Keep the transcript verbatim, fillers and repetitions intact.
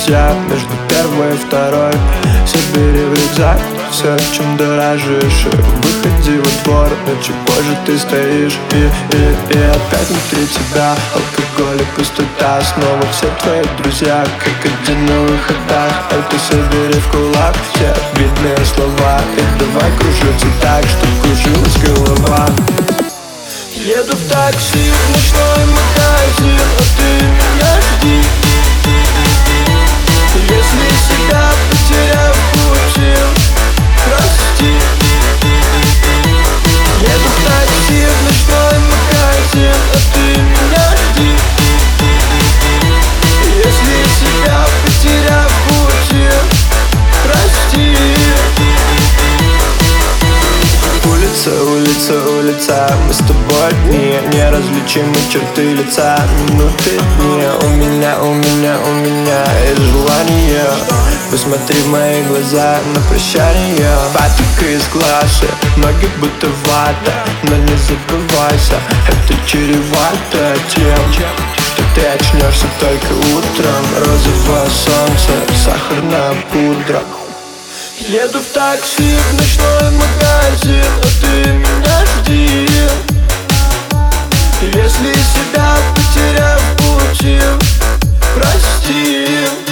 друзья между первой и второй. Собери в рюкзак все, чем дорожишь, и выходи во двор, но чего же ты стоишь? И, и, и опять внутри тебя алкоголь и пустота. Снова все твои друзья, как один на выходах. А ты собери в кулак все обидные слова и давай кружиться так, чтоб кружилась голова. Еду в такси в ночной магазин, а ты меня жди. Если себя потерял пути, прости. Еду в такси в ночной магазин, а ты меня жди. Если себя потерял пути, прости. Улица, улица, улица, мы с тобой одни, неразличимы черты лица. Минуты дни, у меня, у меня, у меня есть желание. Посмотри в мои глаза на прощание. Патока из глаза, ноги будто вата. Но не забывайся, это чревато тем, что ты очнешься только утром. Розовое солнце, сахарная пудра. Еду в такси в ночной магазин, а ты меня жди. Если себя потерял в пути, прости.